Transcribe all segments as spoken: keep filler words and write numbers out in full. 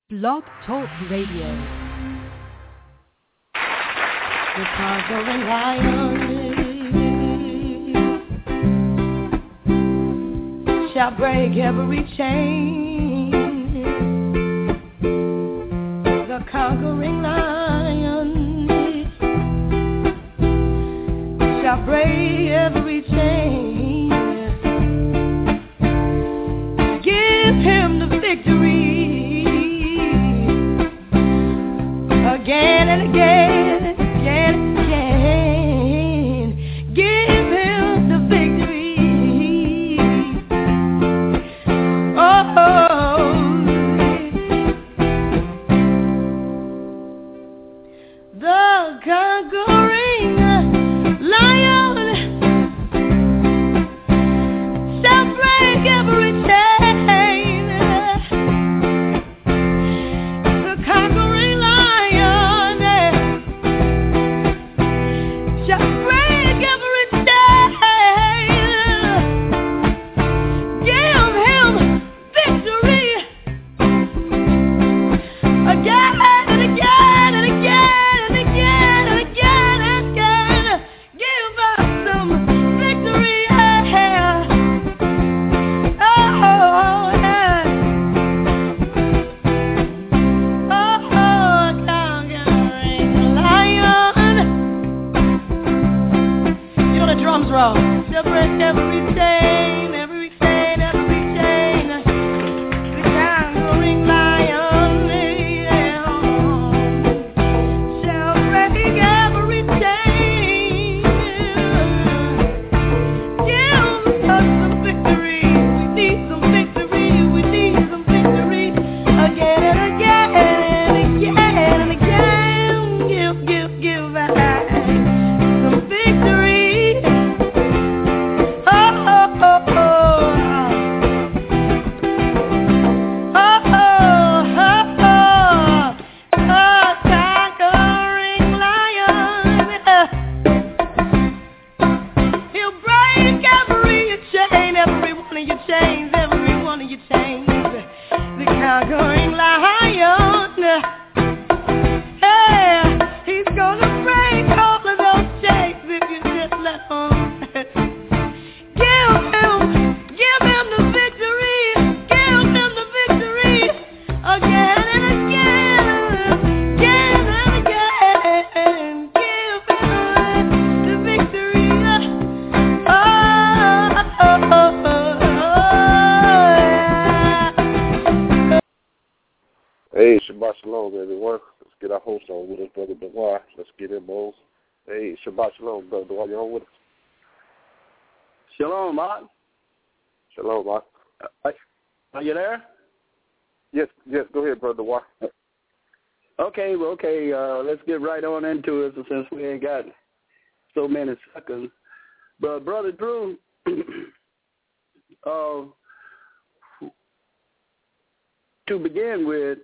Blog Talk Radio. The conquering lion shall break every chain. The conquering lion shall break every chain. Give him the victory. Again and again, again and again, give him the victory. Oh, the conquering lion shall break every chain. The conquering lion shall break every chain. Give him victory again and again and again and again and again and again. Give us some victory. Yeah. Oh, yeah. Oh, conquering lion. You know the drums roll. She'll break every chain, every chain, every chain. The conquering lion, yeah, shall break every chain. Give us some victory. We need some victory. We need some victory. Again and again and again and again. Give, give, give us some victory. Oh, oh, oh, oh. Oh, oh, oh, oh. A conquering lion. He'll break every chain, every one of your chains, every one of your chains. The conquering lion. Hey, he's gonna break all of those chains if you just let him. Give him, give him the victory. Give him the victory again and again, again and again. Give him the victory. Oh, oh, oh, oh, yeah. Hey, Shabbat Shalom, everyone. Let's get our host on with us, Brother Dewar. Let's get him on. Hey, Shabbat Shalom, Brother Dewar. You on with us? Shalom, Mark. Shalom, Mark. Uh, Are you there? Yes, yes, go ahead, Brother Dewar. Okay, well, okay. Uh, let's get right on into it since we ain't got so many seconds. But Brother Drew, uh, to begin with,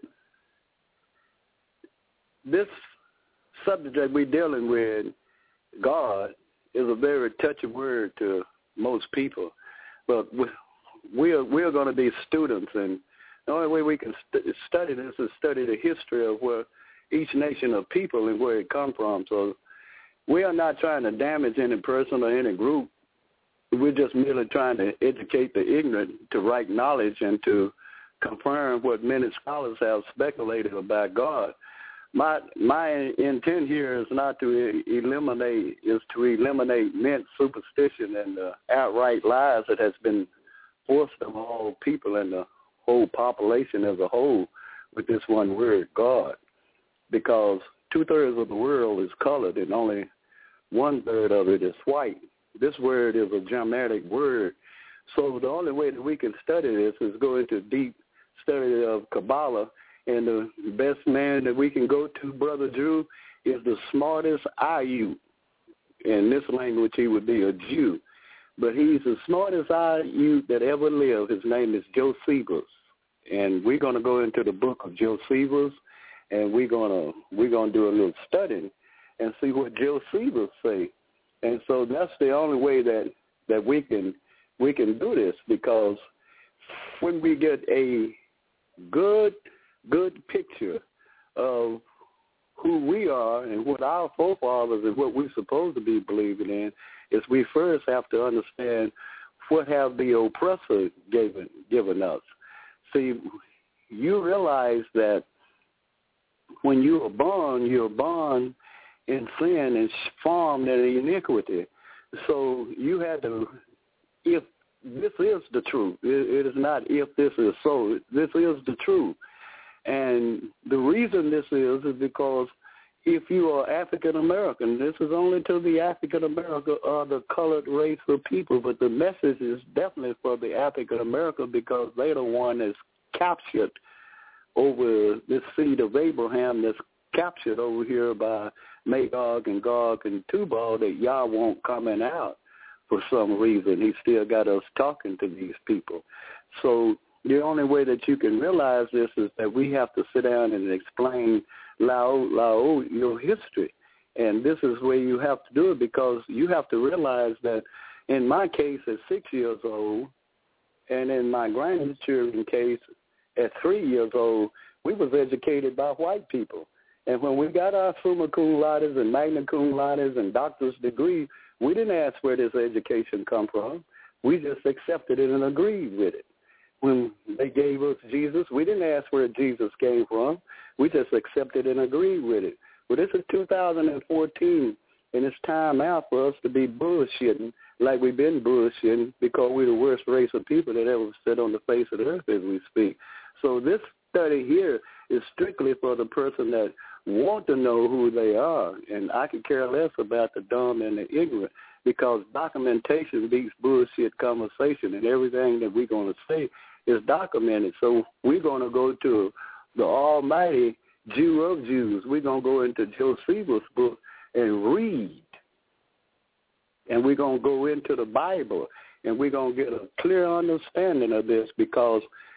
this subject that we're dealing with, God, is a very touchy word to most people. But we- we're, we're going to be students, and the only way we can st- study this is study the history of where each nation of people and where it come from. So we are not trying to damage any person or any group. We're just merely trying to educate the ignorant to right knowledge and to confirm what many scholars have speculated about God. My my intent here is not to e- eliminate, is to eliminate men's superstition and the outright lies that has been forced on all people and the whole population as a whole with this one word, God. Because two-thirds of the world is colored and only one-third of it is white. This word is a Germanic word. So the only way that we can study this is go into deep study of Kabbalah. And the best man that we can go to, Brother Drew, is the smartest I U. In this language, he would be a Jew. But he's the smartest I U that ever lived. His name is Josephus. And we're going to go into the book of Josephus, and we're going to we're going to do a little studying and see what Josephus say. And so that's the only way that, that we can we can do this, because when we get a good good picture of who we are and what our forefathers and what we're supposed to be believing in, is we first have to understand what have the oppressor given, given us. See, you realize that when you are born, you're born in sin and formed in iniquity. So you had to, if this is the truth, it, it is not if this is so, this is the truth. And the reason this is is because if you are African American, this is only to the African American or the colored race of people, but the message is definitely for the African American because they're the one that's captured over this seed of Abraham, that's captured over here by Magog and Gog and Tubal, that Yah won't coming out for some reason. He still got us talking to these people. So the only way that you can realize this is that we have to sit down and explain Lao, Lao, your history. And this is where you have to do it, because you have to realize that in my case at six years old, and in my grandchildren's case at three years old, we was educated by white people. And when we got our summa cum laudes and magna cum laudes and doctor's degree, we didn't ask where this education come from. We just accepted it and agreed with it. When they gave us Jesus, we didn't ask where Jesus came from. We just accepted and agreed with it. Well, this is two thousand fourteen, and it's time out for us to be bullshitting like we've been bullshitting, because we're the worst race of people that ever sit on the face of the earth as we speak. So this study here is strictly for the person that want to know who they are, and I could care less about the dumb and the ignorant, because documentation beats bullshit conversation, and everything that we're going to say is documented. So we're going to go to the almighty Jew of Jews. We're going to go into Josephus' book and read, and we're going to go into the Bible, and we're going to get a clear understanding of this, because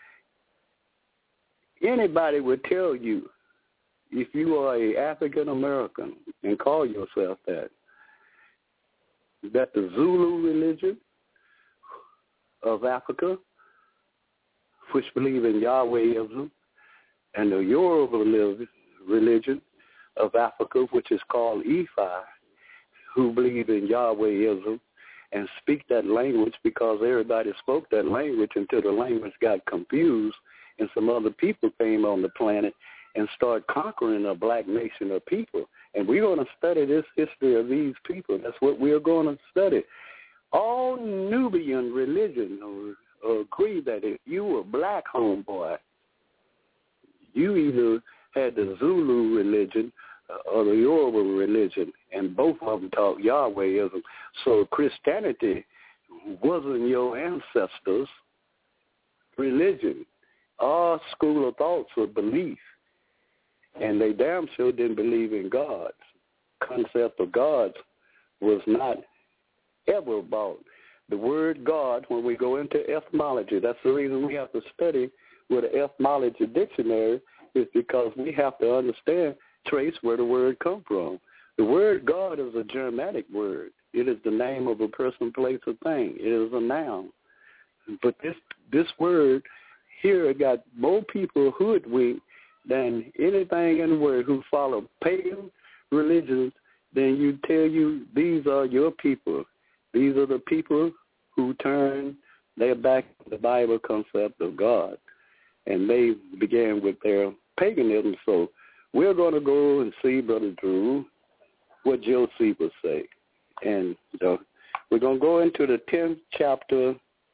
anybody would tell you, if you are a African American and call yourself that, that the Zulu religion of Africa, which believe in Yahwehism, and the Yoruba religion of Africa, which is called Ifa, who believe in Yahwehism and speak that language, because everybody spoke that language until the language got confused and some other people came on the planet and started conquering a black nation of people. And we're going to study this history of these people. That's what we're going to study. All Nubian religion agree that if you were black, homeboy, you either had the Zulu religion or the Yoruba religion, and both of them taught Yahwehism. So Christianity wasn't your ancestors' religion. Our school of thoughts or belief, and they damn sure didn't believe in God. Concept of God was not ever about. The word God, when we go into etymology, that's the reason we have to study with an etymology dictionary, is because we have to understand, trace where the word come from. The word God is a Germanic word. It is the name of a person, place, or thing. It is a noun. But this this word here got more people hoodwinked than anything in the world who follow pagan religions. Then you tell you these are your people. These are the people who turn their back to the Bible concept of God, and they began with their paganism. So we're going to go and see, Brother Drew, what Josephus say, and uh, we're going to go into the tenth chapter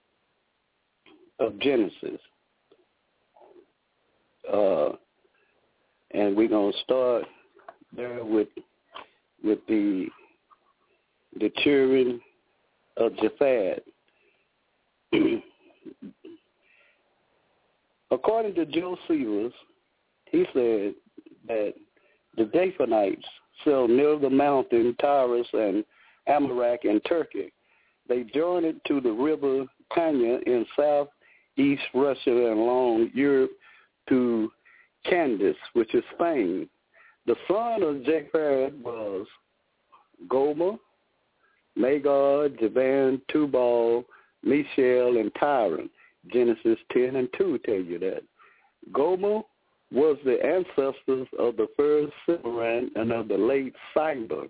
of Genesis. Uh, and we're gonna start there with with the the children of Japheth. According to Josephus, he said that the Daphanites settled near the mountain Tyrus and Amarak in Turkey. They joined it to the river Tanya in southeast Russia and along Europe to Candace, which is Spain. The son of Japheth was Gomer, Magog, Javan, Tubal, Mishael, and Tyron. Genesis ten and two tell you that. Gomer was the ancestors of the first Cimbri and of the late Cimber,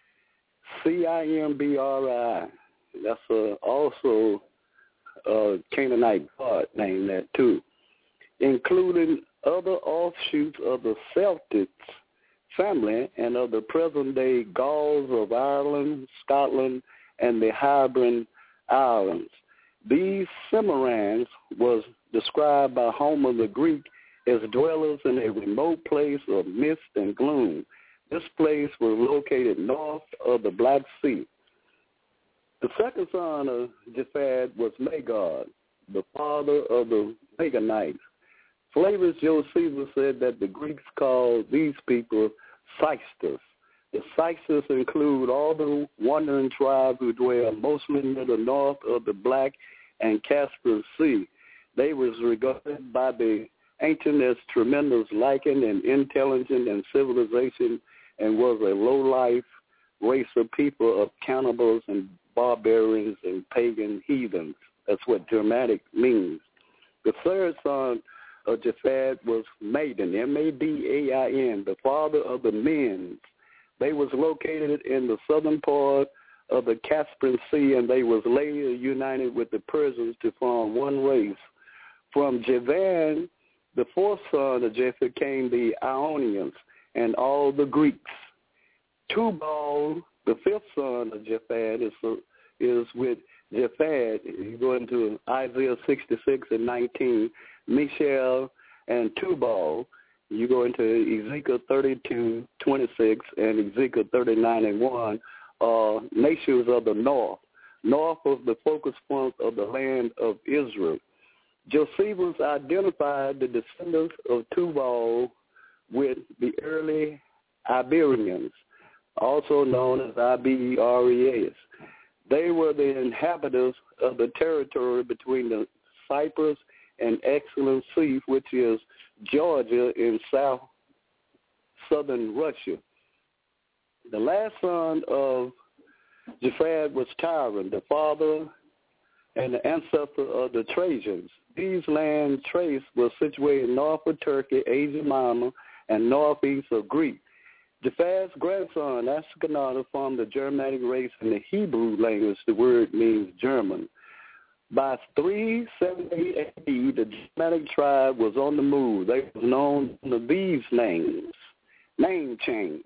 C I M B R I. That's uh, also a Canaanite god named that too, including other offshoots of the Celtics family and of the present-day Gauls of Ireland, Scotland, and the Hibernian Islands. These Cimmerians was described by Homer the Greek as dwellers in a remote place of mist and gloom. This place was located north of the Black Sea. The second son of Japheth was Magog, the father of the Maganites. Flavius Josephus said that the Greeks called these people Xystus. The Xystus include all the wandering tribes who dwell mostly near the north of the Black and Caspian Sea. They was regarded by the ancient as tremendous liking and intelligence and civilization, and was a low-life race of people of cannibals and barbarians and pagan heathens. That's what Germanic means. The third son of Japheth was Maiden, M A D A I N, the father of the Mends. They was located in the southern part of the Caspian Sea, and they was later united with the Persians to form one race. From Javan, the fourth son of Japheth, came the Ionians and all the Greeks. Tubal, the fifth son of Japheth, is, is with Japheth. You go into Isaiah sixty-six and nineteen, Mishael and Tubal. You go into Ezekiel thirty-two, twenty-six, and Ezekiel thirty-nine and one, uh, nations of the north, north of the focus point of the land of Israel. Josephus identified the descendants of Tubal with the early Iberians, also known as I B E R E S. They were the inhabitants of the territory between the Cyprus and Excellent Sea, which is Georgia in south southern Russia. The last son of Japheth was Tyron, the father and the ancestor of the Trojans. These land traces were situated north of Turkey, Asia Minor, and northeast of Greece. Japheth's grandson, Ashkenaz, formed the Germanic race in the Hebrew language. The word means German. By three seventy A D, the Germanic tribe was on the move. They were known under these names. Name change.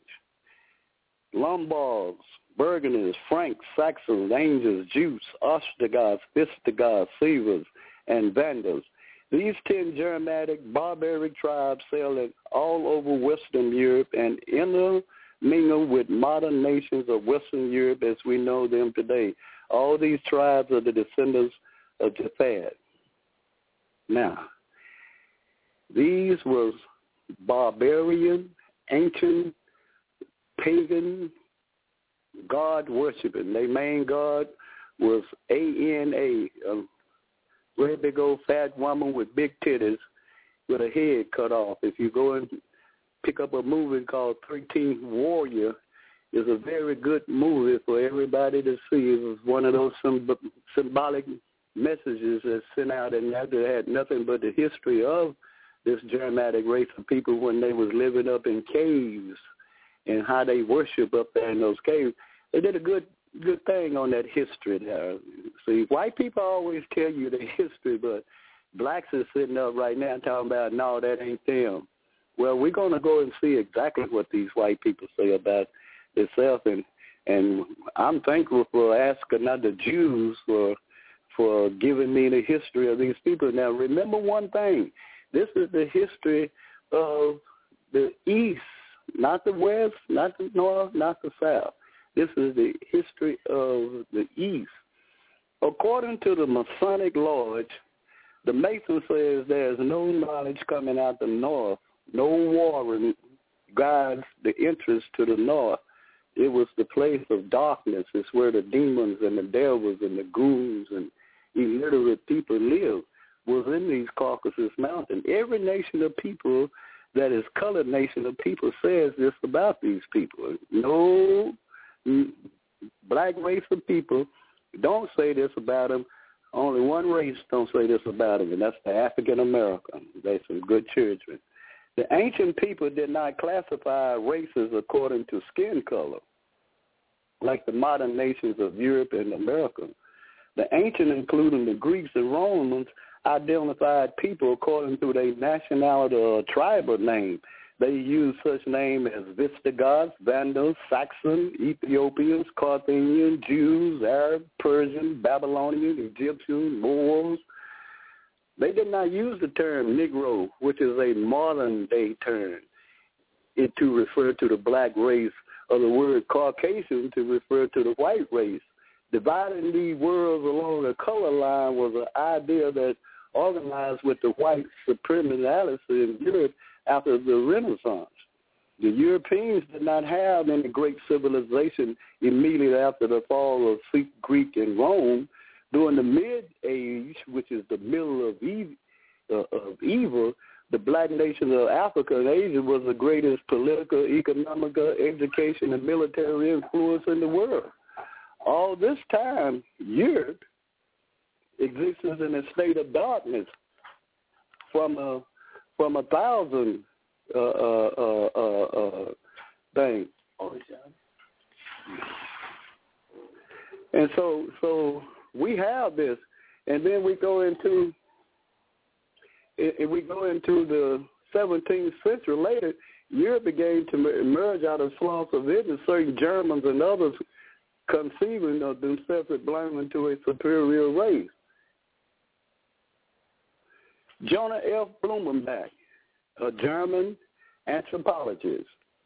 Lombards, Burgundians, Franks, Saxons, Angels, Jews, Ostrogoths, Visigoths, Severs, and Vandals. These ten Germanic barbaric tribes sailed all over Western Europe and intermingled with modern nations of Western Europe as we know them today. All these tribes are the descendants of Japheth. Now, these was barbarian, ancient, pagan, God-worshiping. Their main god was A N A, a great big old fat woman with big titties with a head cut off. If you go and pick up a movie called thirteenth Warrior, it's a very good movie for everybody to see. It was one of those symb- symbolic messages that's sent out, and that had nothing but the history of this Germanic race of people when they was living up in caves and how they worship up there in those caves. They did a good good thing on that history there. See, white people always tell you the history, but blacks are sitting up right now talking about, no, that ain't them. Well, we're going to go and see exactly what these white people say about themselves, and and I'm thankful for asking not the Jews for for giving me the history of these people. Now, remember one thing. This is the history of the East, not the West, not the North, not the South. This is the history of the East. According to the Masonic Lodge, the Mason says there is no knowledge coming out the North. No warring guides the entrance to the North. It was the place of darkness. It's where the demons and the devils and the ghouls and illiterate people live, was in these Caucasus Mountains. Every nation of people that is colored nation of people says this about these people. No black race of people don't say this about them. Only one race don't say this about them, and that's the African American. They're some good children. The ancient people did not classify races according to skin color, like the modern nations of Europe and America. The ancient, including the Greeks and Romans, identified people according to their nationality or tribal name. They used such names as Visigoths, Vandals, Saxon, Ethiopians, Carthaginians, Jews, Arab, Persian, Babylonian, Egyptian, Moors. They did not use the term Negro, which is a modern-day term, it to refer to the black race, or the word Caucasian to refer to the white race. Dividing these worlds along a color line was an idea that organized with the white supremacy in Europe after the Renaissance. The Europeans did not have any great civilization immediately after the fall of Greek and Rome. During the mid-age, which is the middle of, e- uh, of evil, the black nations of Africa and Asia was the greatest political, economic, education, and military influence in the world. All this time, Europe exists in a state of darkness from a from a thousand uh, uh, uh, uh, uh, things. And so, so we have this, and then we go into if we go into the seventeenth century later, Europe began to emerge out of swamps of Italy, certain Germans and others conceiving of themselves as belonging to a superior race. Jonah F. Blumenbach, a German anthropologist,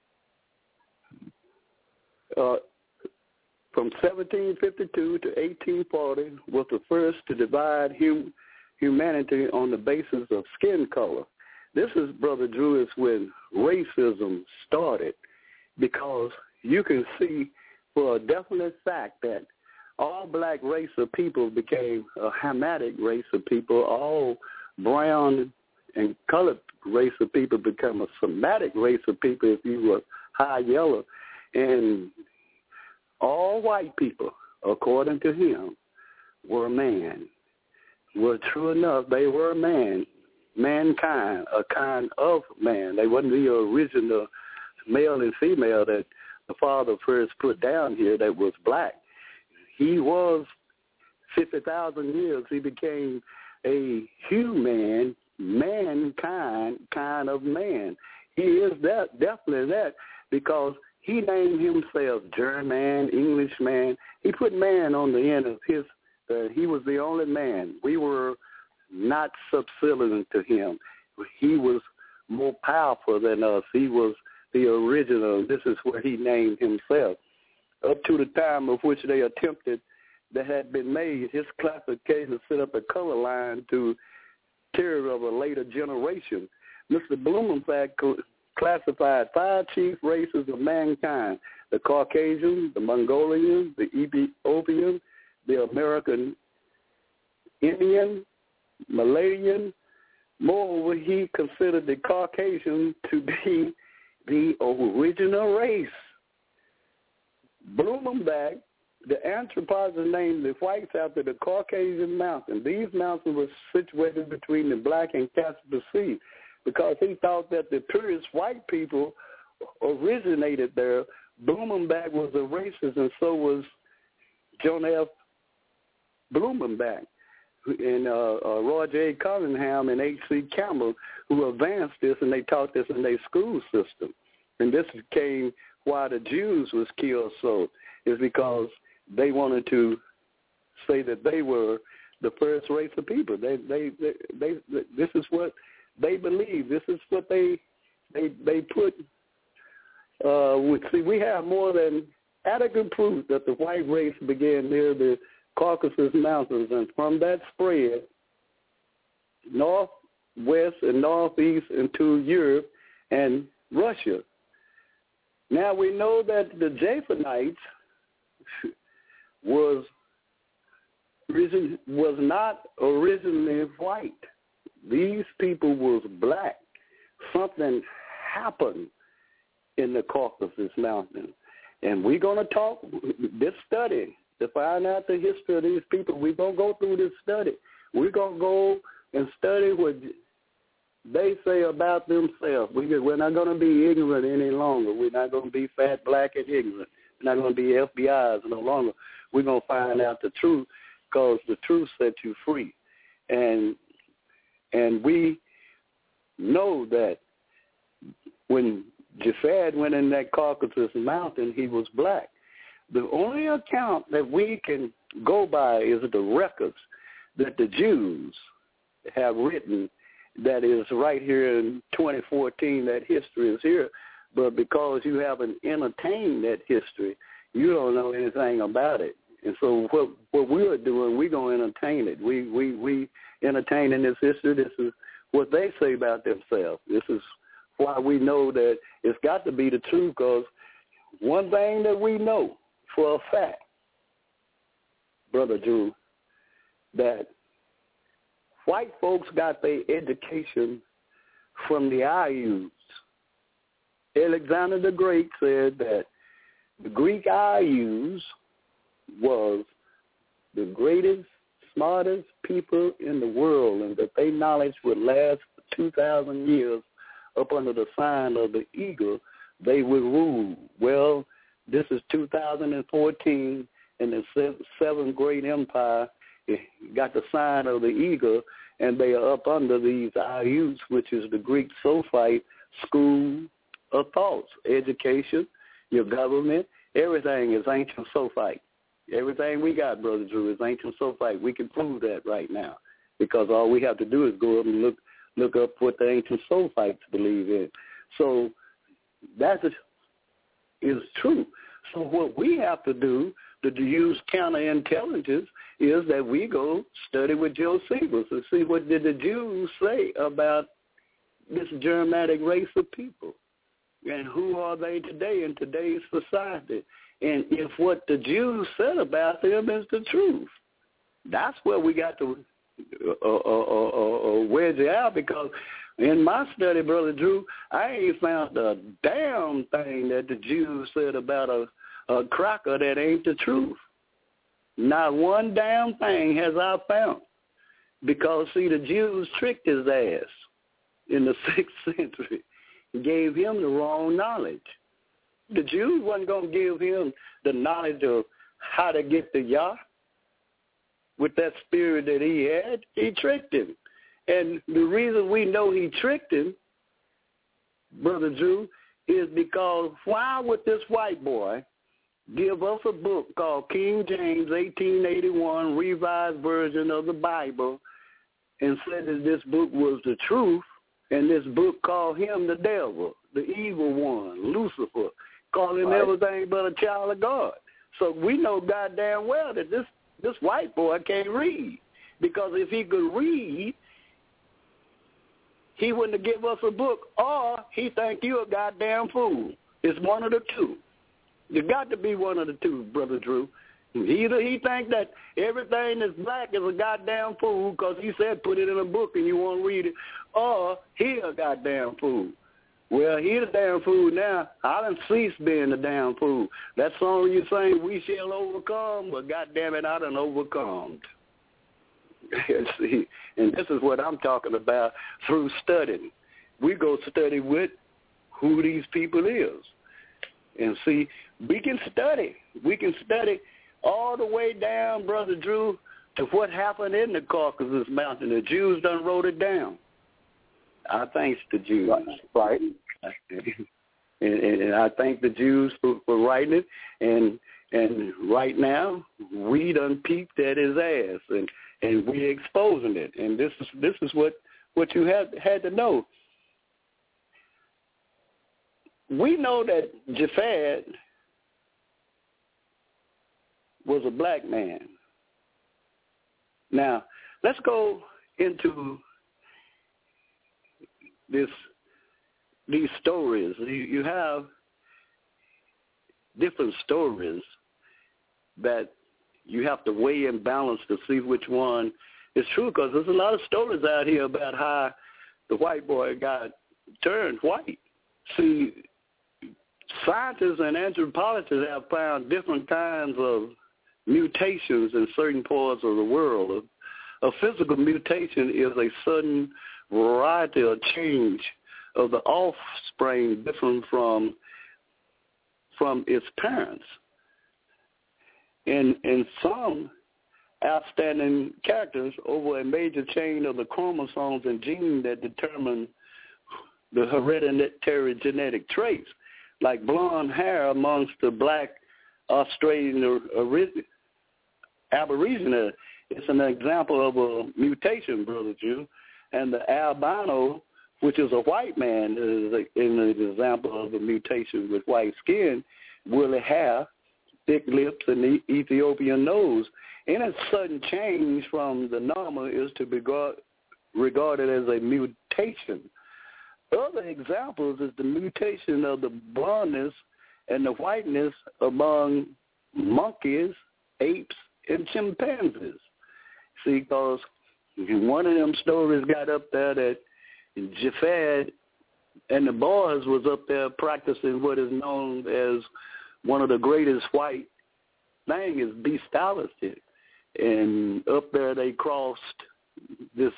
uh, from seventeen fifty-two to eighteen forty, was the first to divide hum- humanity on the basis of skin color. This is, Brother Drew, is when racism started, because you can see for a definite fact that all black race of people became a Hamitic race of people, all brown and colored race of people become a Semitic race of people if you were high yellow, and all white people, according to him, were man. Well, true enough, they were man, mankind, a kind of man. They wasn't the original male and female that the Father first put down here that was black. He was fifty thousand years. He became a human, mankind kind of man. He is that, definitely that, because he named himself German, Englishman. He put man on the end of his, uh, he was the only man. We were not subservient to him. He was more powerful than us. He was the original. This is where he named himself. Up to the time of which they attempted, that had been made, his classification set up a color line to terror of a later generation. Mister Blumenbach classified five chief races of mankind: the Caucasian, the Mongolian, the Ethiopian, the American Indian, Malayan. Moreover, he considered the Caucasian to be the original race. Blumenbach, the anthropologist, named the whites after the Caucasian mountain. These mountains were situated between the Black and Caspian Sea, because he thought that the purest white people originated there. Blumenbach was a racist, and so was John F. Blumenbach and uh, uh, Roy J. Cunningham and H C Campbell, who advanced this, and they taught this in their school system. And this became why the Jews was killed so, is because they wanted to say that they were the first race of people. They, they, they, they, they this is what they believe. This is what they, they, they put. Uh, we, see, we have more than adequate proof that the white race began near the Caucasus Mountains, and from that spread north, west, and northeast into Europe and Russia. Now we know that the Japhanites was was not originally white. These people was black. Something happened in the Caucasus Mountains, and we're going to talk this study to find out the history of these people. We're going to go through this study. We're going to go and study what they say about themselves. We, we're not going to be ignorant any longer. We're not going to be fat, black, and ignorant. We're not going to be F B Is no longer. We're going to find out the truth because the truth sets you free. And and we know that when Japhet went in that Caucasus mountain, he was black. The only account that we can go by is the records that the Jews have written that is right here in twenty fourteen, that history is here. But because you haven't entertained that history, you don't know anything about it. And so what what we're doing, we're going to entertain it. We, we, we entertaining this history. This is what they say about themselves. This is why we know that it's got to be the truth, because one thing that we know for a fact, Brother Drew, that white folks got their education from the Ayuds. Alexander the Great said that the Greek Ayuds was the greatest, smartest people in the world, and that their knowledge would last for two thousand years up under the sign of the eagle. They would rule. Well, this is two thousand fourteen, and the seventh great empire got the sign of the eagle, and they are up under these Ayuds, which is the Greek Sophite school of thoughts, education, your government, everything is ancient Sophite. Everything we got, Brother Drew, is ancient Sophite. We can prove that right now, because all we have to do is go up and look look up what the ancient Sophites believe in. So that is, is true. So what we have to do to use counterintelligence is that we go study with Josephus and see what did the Jews say about this Germanic race of people, and who are they today in today's society. And if what the Jews said about them is the truth, that's where we got to uh, uh, uh, uh, wedge it out, because in my study, Brother Drew, I ain't found a damn thing that the Jews said about a, a cracker that ain't the truth. Not one damn thing has I found. Because, see, the Jews tricked his ass in the sixth century, gave him the wrong knowledge. The Jews wasn't going to give him the knowledge of how to get to Yah with that spirit that he had. He tricked him. And the reason we know he tricked him, Brother Drew, is because why would this white boy give us a book called King James eighteen eighty-one, Revised Version of the Bible, and said that this book was the truth, and this book called him the devil, the evil one, Lucifer, called him right. everything but a child of God. So we know goddamn well that this, this white boy can't read, because if he could read, he wouldn't have given us a book, or he think you a goddamn fool. It's one of the two. You got to be one of the two, Brother Drew. Either he think that everything that's black is a goddamn fool because he said put it in a book and you won't read it, or he a goddamn fool. Well, he the damn fool now. I done ceased being the damn fool. That song you sing, we shall overcome, but goddamn it, I done overcome. See, and this is what I'm talking about through studying. We go study with who these people is. And see, we can study. We can study all the way down, Brother Drew, to what happened in the Caucasus Mountain. The Jews done wrote it down. I thanks the Jews. Right. and, and I thank the Jews for, for writing it. And and right now, we done peeped at his ass, and, and we exposing it. And this is this is what, what you had had to know. We know that Japhet was a black man. Now, let's go into this these stories. You, you have different stories that you have to weigh and balance to see which one is true, because there's a lot of stories out here about how the white boy got turned white. See, scientists and anthropologists have found different kinds of mutations in certain parts of the world. A, a physical mutation is a sudden variety or change of the offspring different from from its parents. In in some outstanding characters over a major chain of the chromosomes and genes that determine the hereditary genetic traits, like blonde hair amongst the black Australian Aborigine. It's an example of a mutation, Brother Jew. And the albino, which is a white man, is a, an example of a mutation with white skin, woolly hair, thick lips, and the Ethiopian nose. Any sudden change from the normal is to be regarded as a mutation. Other examples is the mutation of the blondness and the whiteness among monkeys, apes, and chimpanzees. See, because one of them stories got up there that Japhet and the boys was up there practicing what is known as one of the greatest white things is bestiality. And up there they crossed this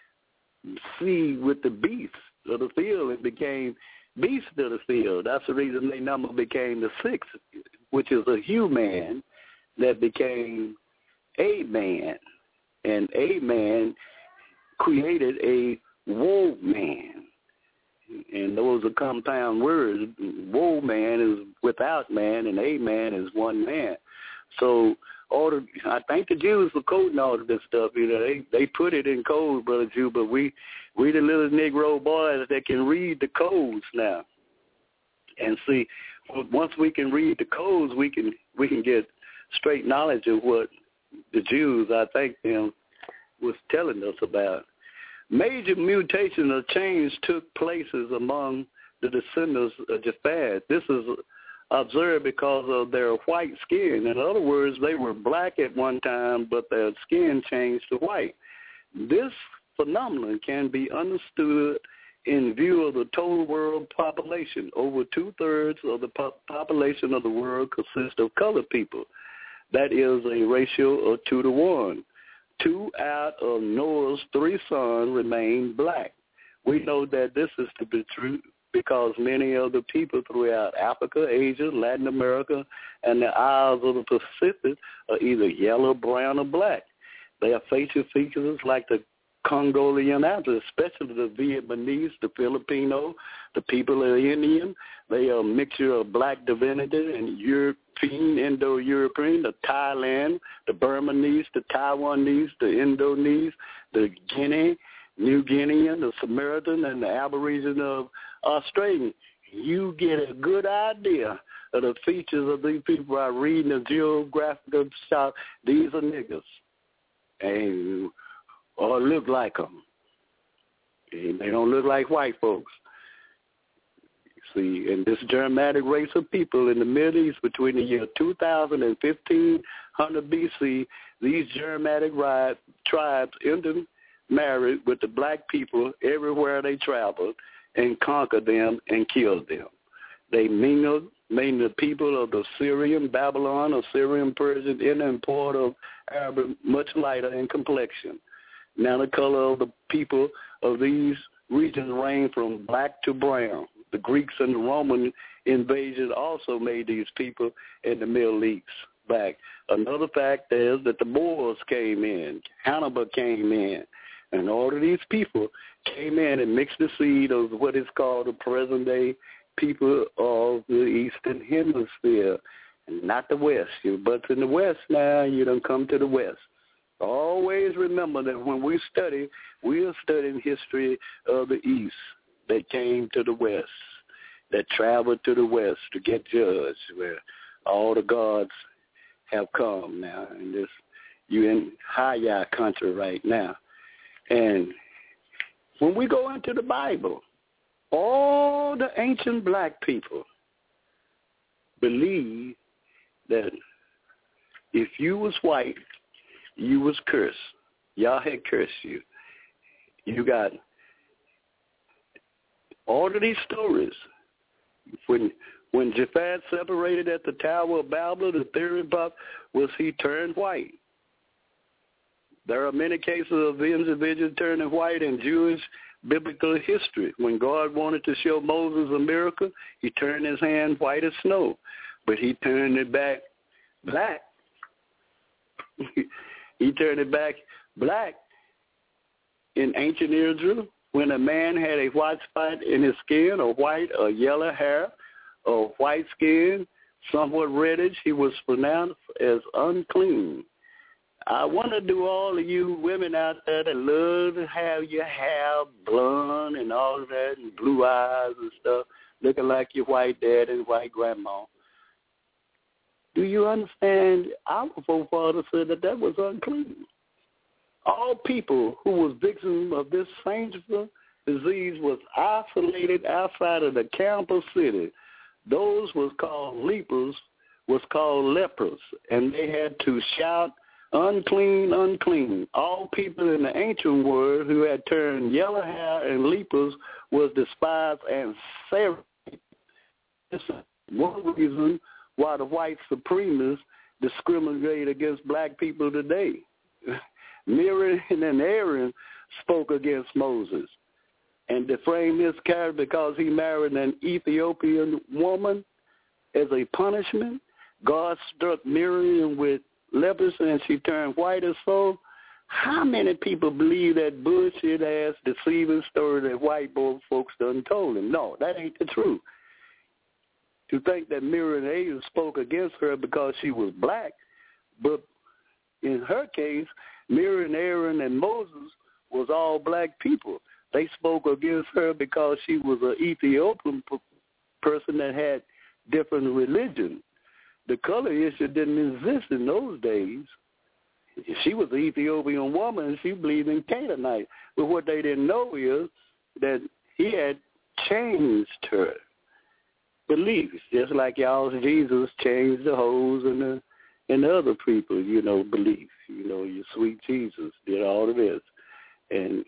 sea with the beasts of the field. It became beasts of the field. That's the reason their number became the sixth, which is a human that became a man. And a man created a woe man. And those are compound words. Woe man is without man, and a man is one man. So all the, I thank the Jews for coding all of this stuff. You know, they they put it in code, Brother Jew, but we we the little Negro boys that can read the codes now. And see, once we can read the codes, we can we can get straight knowledge of what the Jews, I think them, was telling us about. Major mutation or change took places among the descendants of Japhet. This is observed because of their white skin. In other words, they were black at one time, but their skin changed to white. This phenomenon can be understood in view of the total world population. Over two-thirds of the po- population of the world consists of colored people. That is a ratio of two to one. Two out of Noah's three sons remain black. We know that this is to be true because many of the people throughout Africa, Asia, Latin America, and the Isles of the Pacific are either yellow, brown, or black. They have facial features like the Congolian, especially the Vietnamese, the Filipino, the people of Indian. They are a mixture of black divinity and European, Indo-European, the Thailand, the Burmese, the Taiwanese, the Indonesian, the Guinea, New Guinean, the Samaritan, and the Aborigine of Australia. You get a good idea of the features of these people by reading the geographical shop. These are niggas. And or look like them. And they don't look like white folks. See, and this Germanic race of people in the Middle East between the year two thousand and fifteen hundred B C, these Germanic tribes intermarried with the black people everywhere they traveled and conquered them and killed them. They mingled, made the people of the Syrian, Babylon, Assyrian, Persian, Indian, and part of Arab much lighter in complexion. Now the color of the people of these regions range from black to brown. The Greeks and the Roman invasion also made these people in the Middle East black. Another fact is that the Moors came in, Hannibal came in, and all of these people came in and mixed the seed of what is called the present-day people of the Eastern Hemisphere, and not the West. But in the West now, you done come to the West. Always remember that when we study, we are studying history of the East that came to the West, that traveled to the West to get judged, where all the gods have come now. And this, you're in Haya country right now. And when we go into the Bible, all the ancient black people believe that if you was white, you was cursed. Y'all had cursed you. You got all of these stories. When when Japhet separated at the Tower of Babel, the theory about was he turned white. There are many cases of individuals turning white, and Jewish biblical history. When God wanted to show Moses a miracle, he turned his hand white as snow, but he turned it back black. He turned it back black in ancient Israel. When a man had a white spot in his skin, or white or yellow hair, or white skin, somewhat reddish, he was pronounced as unclean. I want to do all of you women out there that love to have your hair blonde and all of that and blue eyes and stuff, looking like your white dad and white grandma. Do you understand? Our forefathers said that that was unclean. All people who was victims of this shameful disease was isolated outside of the capital city. Those was called lepers, was called lepers, and they had to shout, unclean, unclean. All people in the ancient world who had turned yellow hair and lepers was despised and separated. This is one reason why the white supremacists discriminate against black people today. Miriam and Aaron spoke against Moses and defamed his character because he married an Ethiopian woman as a punishment. God struck Miriam with leprosy and she turned white as snow. How many people believe that bullshit-ass, deceiving story that white folks done told them? No, that ain't the truth. To think that Miriam and Aaron spoke against her because she was black, but in her case, Miriam, Aaron, and Moses was all black people. They spoke against her because she was an Ethiopian p- person that had different religion. The color issue didn't exist in those days. She was an Ethiopian woman, and she believed in Canaanite. But what they didn't know is that he had changed her beliefs, just like y'all's Jesus changed the hoes and the and the other people, you know, beliefs. You know, your sweet Jesus did all of this. And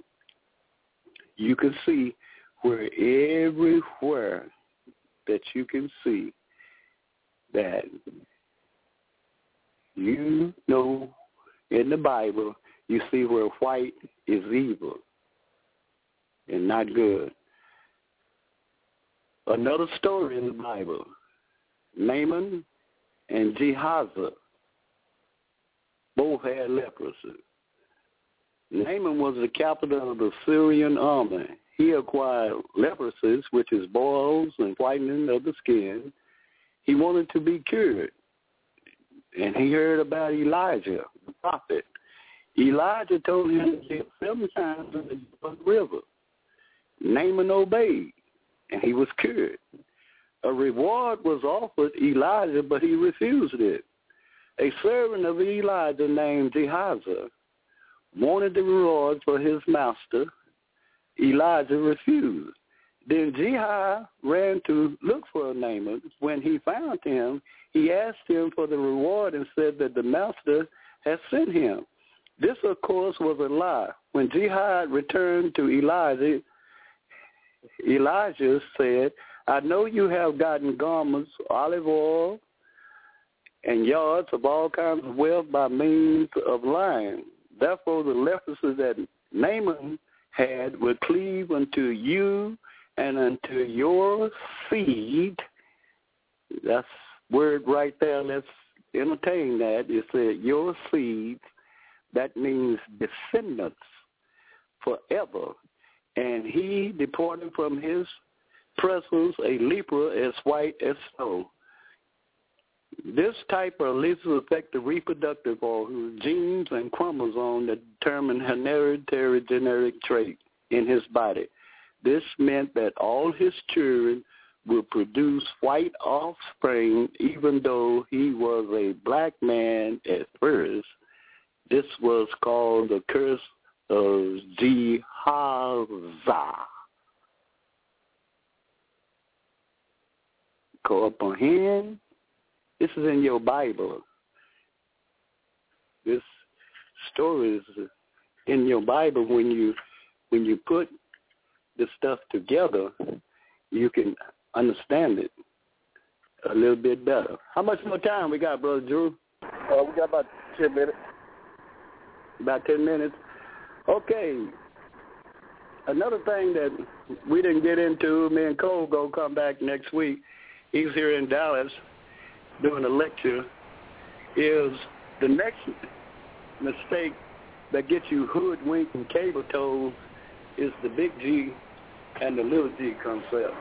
you can see where everywhere that you can see that you know in the Bible, you see where white is evil and not good. Another story in the Bible, Naaman and Gehazi both had leprosy. Naaman was the captain of the Syrian army. He acquired leprosy, which is boils and whitening of the skin. He wanted to be cured. And he heard about Elijah, the prophet. Elijah told him to dip seven times in the Jordan River. Naaman obeyed, and he was cured. A reward was offered Elijah, but he refused it. A servant of Elijah named Gehazi wanted the reward for his master. Elijah refused. Then Gehazi ran to look for Naaman. When he found him, he asked him for the reward and said that the master had sent him. This, of course, was a lie. When Gehazi returned to Elijah, Elijah said, I know you have gotten garments, olive oil, and yards of all kinds of wealth by means of lying. Therefore, the leprosy that Naaman had will cleave unto you and unto your seed. That's word right there. Let's entertain that. It said your seed. That means descendants forever. And he departed from his presence a leper as white as snow. This type of leprosy affects the reproductive organs, genes, and chromosomes that determine hereditary genetic trait in his body. This meant that all his children would produce white offspring, even though he was a black man at first. This was called the curse of Gehazi. Go up on him. This is in your Bible. This story is in your Bible. When you when you put the stuff together, you can understand it a little bit better. How much more time we got, Brother Drew? Uh, we got about ten minutes. About ten minutes. Okay. another thing that we didn't get into, me and Cole go come back next week. He's here in Dallas doing a lecture. Is the next mistake that gets you hoodwinked and cable told is the big G and the little G concept.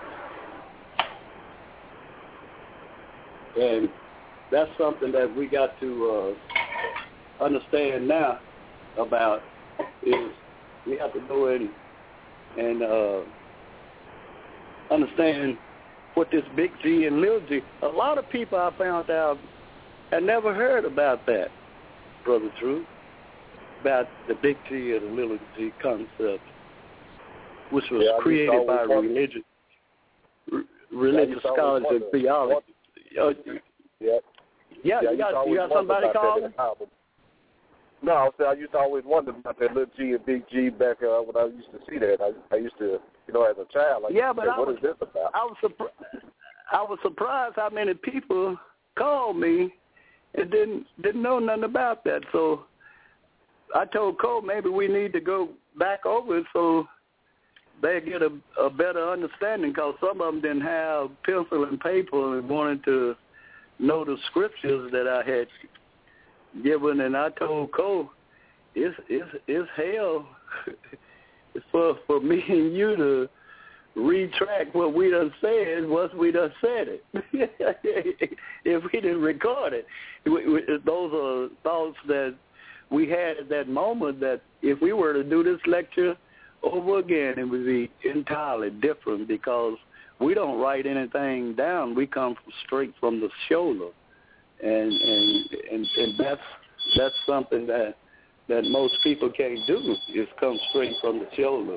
And that's something that we got to uh, understand now about is we have to go in and uh, understand what this big G and little G. A lot of people I found out had never heard about that, Brother Drew, about the big G and the little G concept, which was yeah, created by religion, r- religious yeah, scholars and theology. Uh, yeah. Yeah, yeah, you got, you got somebody calling? No, I, was, I used to always wonder about that little G and big G back uh, when I used to see that. I, I used to, you know, as a child, like, yeah, but say, I what was, is this about? I was, surpri- I was surprised how many people called me and didn't didn't know nothing about that. So I told Cole maybe we need to go back over it so they get a, a better understanding, because some of them didn't have pencil and paper and wanted to know the scriptures that I had given, and I told Cole, it's it's it's hell for for me and you to retract what we done said once we done said it. If we didn't record it, we, we, those are thoughts that we had at that moment. That if we were to do this lecture over again, it would be entirely different, because we don't write anything down. We come straight from the shoulder, and and and, and that's that's something that that most people can't do, is come straight from the shoulder.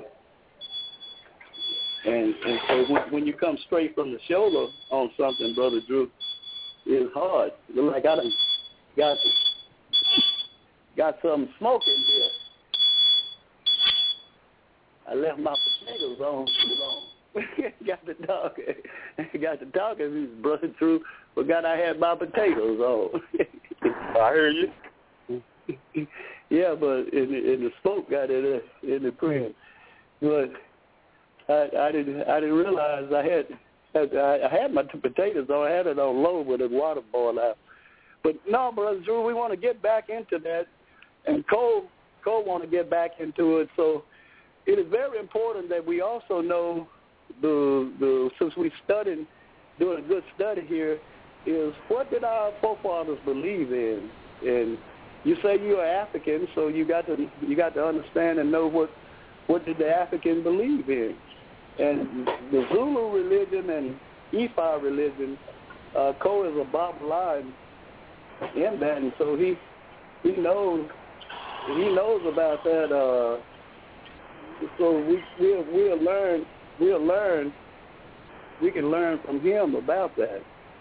And and so when, when you come straight from the shoulder on something, Brother Drew, it's hard. Like I done got got some smoke in here. I left my potatoes on too long. got to talk. got to talk, and his Brother Drew forgot I had my potatoes on. I hear you. Yeah, but in the, in the smoke got in the in the print. But I, I didn't I didn't realize I had I, I had my potatoes on. I had it on low with the water boiled out. But no, Brother Drew, we want to get back into that, and Cole Cole want to get back into it. So it is very important that we also know the the since we studied doing a good study here, is what did our forefathers believe in? And you say you're African, so you got to you got to understand and know what what did the African believe in. And the Zulu religion and Ifa religion, uh, Cole is a Babylon in that, and so he he knows he knows about that. Uh, so we we'll we'll learn we'll learn we can learn from him about that.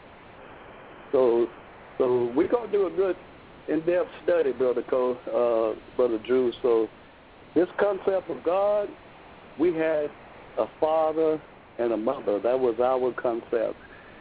So so we're gonna do a good in-depth study, Brother Cole, uh, Brother Drew. So this concept of God, we had a father and a mother. That was our concept.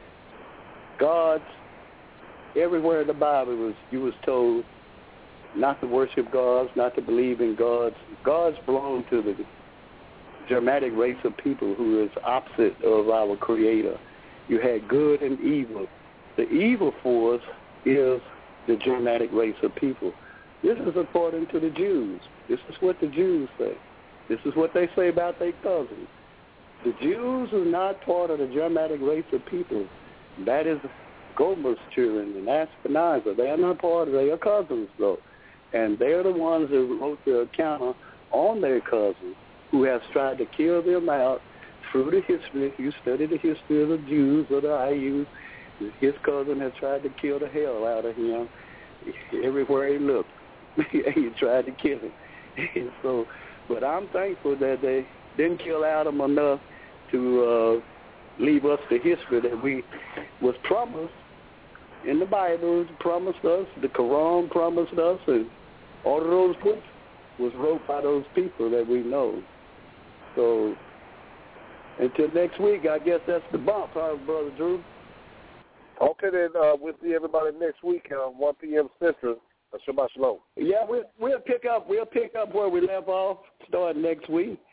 God's, everywhere in the Bible was you was told not to worship gods, not to believe in gods. Gods belong to the Germanic race of people who is opposite of our Creator. You had good and evil. The evil force is the Germanic race of people. This is according to the Jews. This is what the Jews say. This is what they say about their cousins. The Jews are not part of the Germanic race of people. That is Gomer's children and Ashkenazar. They are not part of their cousins, though. And they're the ones who wrote the account on their cousins, who has tried to kill them out through the history. If you study the history of the Jews or the I U, his cousin has tried to kill the hell out of him everywhere he looked. He tried to kill him. And so, but I'm thankful that they didn't kill Adam enough to uh, leave us the history that we was promised in the Bible. It promised us, the Quran promised us, and all of those books was wrote by those people that we know. So until next week, I guess that's the bump, huh, Brother Drew? Okay, then uh, we'll see everybody next week at one p.m. Central. Uh, Shabbat Shalom. Yeah, we'll we'll pick up we'll pick up where we left off, starting next week,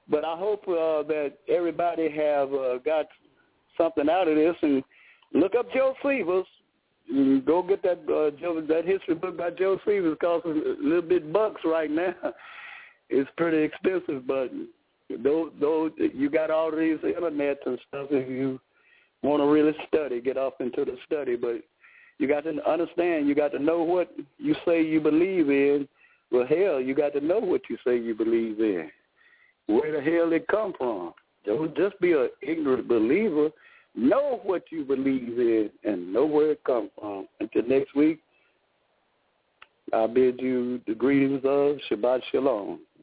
But I hope uh, that everybody have uh, got something out of this, and look up Joe Severs. Go get that uh, Joe, that history book by Joe Severs. Costs a little bit bucks right now. It's pretty expensive, but though though you got all these internet and stuff, if you want to really study, get off into the study. But you got to understand, you got to know what you say you believe in. Well, hell, you got to know what you say you believe in. Where the hell it come from? Don't just be an ignorant believer. Know what you believe in and know where it comes from. Until next week, I bid you the greetings of Shabbat Shalom.